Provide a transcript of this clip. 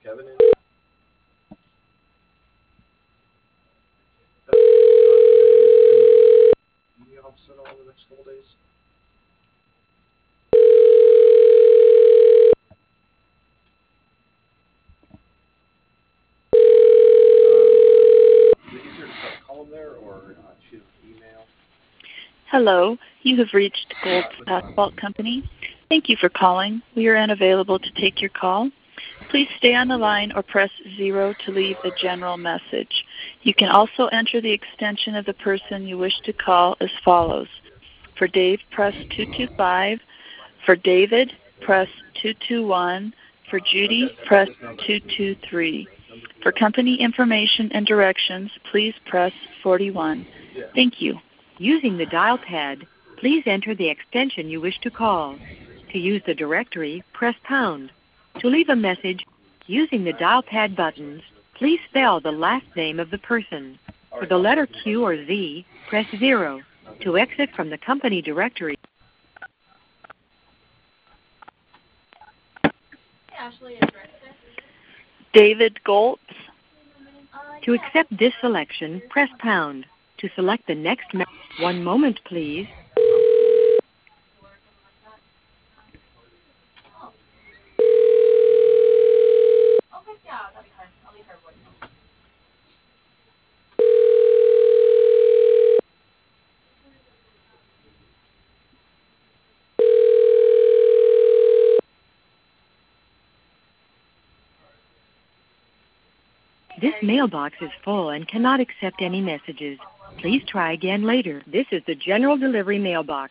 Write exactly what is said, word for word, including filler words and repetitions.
Kevin in? In the office at all in the next couple days? Um, is it easier to just call him there or uh, shoot him an email? Hello, you have reached Gold's Asphalt Company. Thank you for calling. We are unavailable to take your call. Please stay on the line or press zero to leave a general message. You can also enter the extension of the person you wish to call as follows. For Dave, press two two five. For David, press two two one. For Judy, press two two three. For company information and directions, please press forty-one. Thank you. Using the dial pad, please enter the extension you wish to call. To use the directory, press pound. To leave a message, using the dial pad buttons, please spell the last name of the person. For the letter Q or Z, press zero. To exit from the company directory, David Goltz. to accept this selection, press pound. To select the next message, one moment please. This mailbox is full and cannot accept any messages. Please try again later. This is the general delivery mailbox.